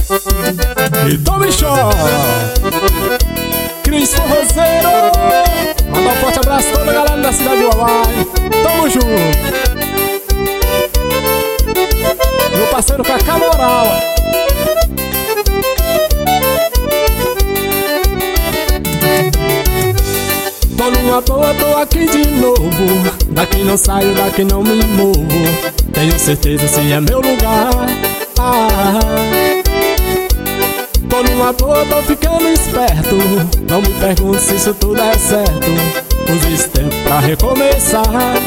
E tome chó, Cris Forrozeiro. Manda um forte abraço a toda a galera da cidade de Uauai. Tamo junto. Meu parceiro Cacá Moral. Tô numa toa, tô aqui de novo. Daqui não saio, daqui não me movo. Tenho certeza se é meu lugar. Tô numa toa, tô ficando esperto. Não me pergunte se isso tudo é certo. Use esse tempo pra recomeçar.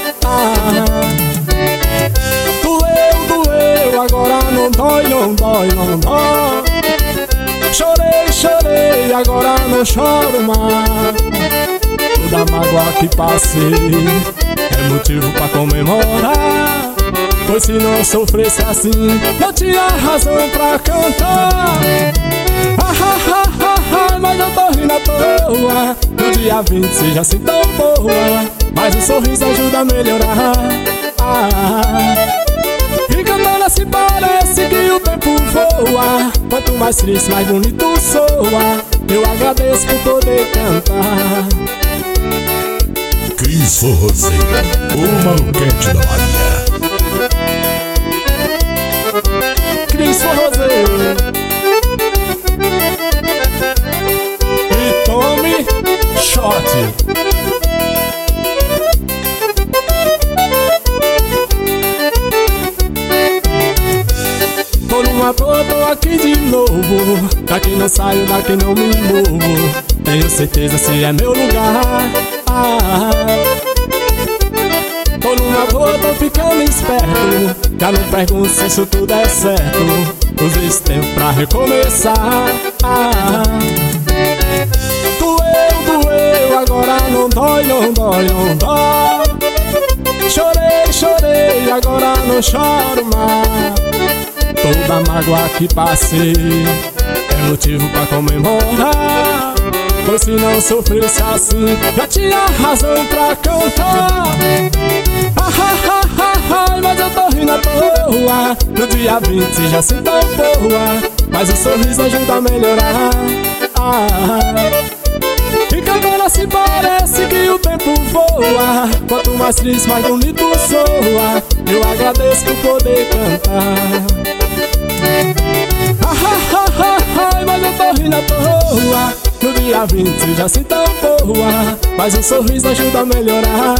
Doeu, agora não dói, não dói, não dói. Chorei, agora não choro mais. Toda mágoa que passei é motivo pra comemorar. Pois se não sofresse assim, não tinha razão pra cantar. Mas eu tô rindo à toa. No dia 20 seja assim tão boa. Mas o sorriso ajuda a melhorar. E cantando assim parece que o tempo voa. Quanto mais triste, mais bonito soa. Eu agradeço por poder cantar. Cris Forrozeiro, o maluquete da Maria. Cris Forrozeiro. E tome shot. Tô numa toa, tô aqui de novo. Daqui não saio, daqui não me movo. Tenho certeza se é meu lugar. Tô numa boa, tô ficando esperto. Já não pergunto se isso tudo é certo. Use esse tempo pra recomeçar. Doeu, agora não dói, não dói, não dói. Chorei, agora não choro mais. Toda mágoa que passei é motivo pra comemorar. Pois se não sofresse assim, já tinha razão pra cantar. Mas eu tô rindo à toa. No dia 20 seja assim tão boa. Mas o sorriso ajuda a melhorar. E cantando assim parece que o tempo voa. Quanto mais triste, mais bonito soa. Eu agradeço por poder cantar. Mas eu tô rindo à toa. No dia 20 seja assim tão boa. Mas o sorriso ajuda a melhorar.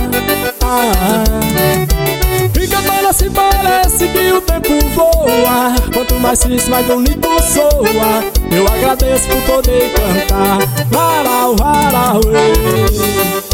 E cantando assim parece que o tempo voa. Quanto mais triste, mais bonito soa. Eu agradeço por poder cantar. Varau, varau,